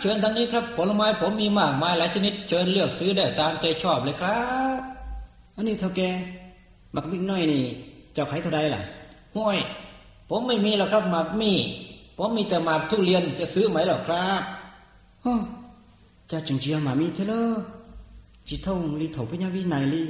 เชิญทางนี้ครับผลไม้ผมมีมากมายหลายชนิดเชิญเลือกซื้อได้ตามใจชอบเลยครับอันนี้เท่าแกหมักบิ๊กน้อยนี่เจ้าขายเท่าใดล่ะห้วยผมไม่มีหรอกครับหมากมี่ผมมีแต่หมากทุเรียนจะซื้อไหมหรอครับโอ้เจ้าจึงเชียร์หมามีเท่าเลยจิท่องลีเถาพญาวินัยลี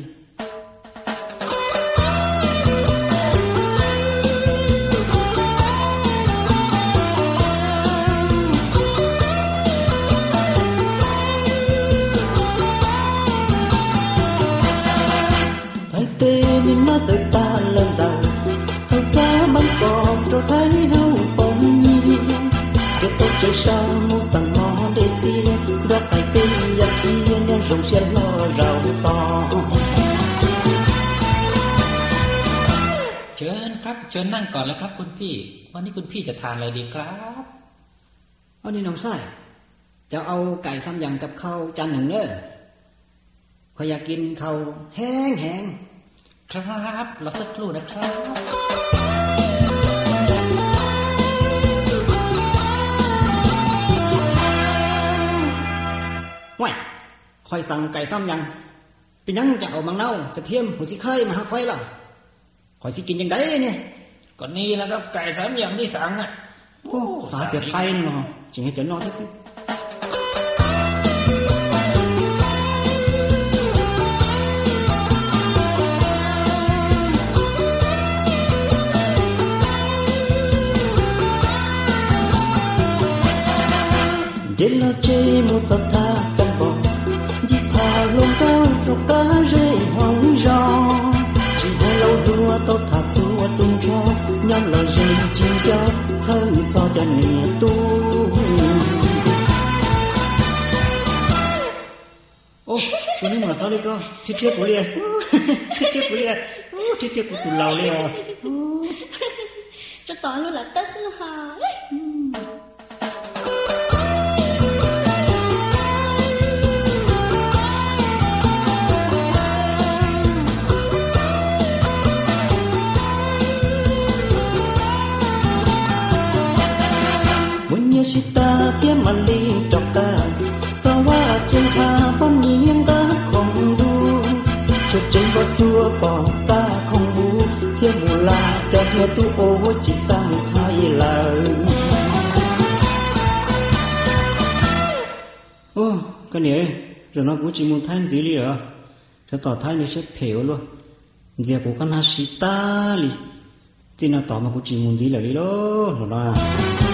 nó từ ta lần đầu thâu cha bắn còn cho thấy hao bóng nhi để tôi chạy sao mua sẵn mò để tia đã phải bên giặc kia nên rồng xe lo rào to เชิญครับเชิญนั่งก่อนแล้วครับคุณพี่วันนี้คุณพี่จะทานอะไรดีครับอันนี้น้องไส้จะเอาไก่ซ้ำยำกับข้าวจานหนึ่งเนอะขอยอยากกินข้าวแห้งครับรอสักครู่นะครับว้ายคอยสั่งไก่ซ้ำยังเป็นยังจะเอามังเน่ากระเทียมหัวสิไข่มาหาคอยล่ะคอยสิกินยังไงเนี่ยก็นี่แล้วครับไก่สามอย่างที่สั่งอ่ะโอ้สาเกิดไก่เนาะจริงให้เจ้านอนที่สิ đến lo chê một giọt tha căn bò chỉ thả lông cao cho cá rễ hóng gió chỉ hai lâu đua tao thả chúa tung cho nhóm lo rễ chỉ cho thơ cho nề tu ô tôi nói mà sao đi cô chết chết của liền chết của liền chết của tụi lầu liền cho tao luôn là tết luôn hả ta thiên man đi chọc ta saoว่าเจงหาป้อนนี้ยังก็คงดูชุดเจงก็ซัวปอตาคงบูเที่ยวมูลาจะเฮียตู้โอ้จิสร้างไทยเลยโอ้ก็เนี่ยrồi nó cũng chỉ muốn thay gì li à cho tỏ thay nó sẽ phèo luôn giờ cũng có na xí ta li thì nó tỏ mà cũng chỉ muốn gì là đi đó rồi đó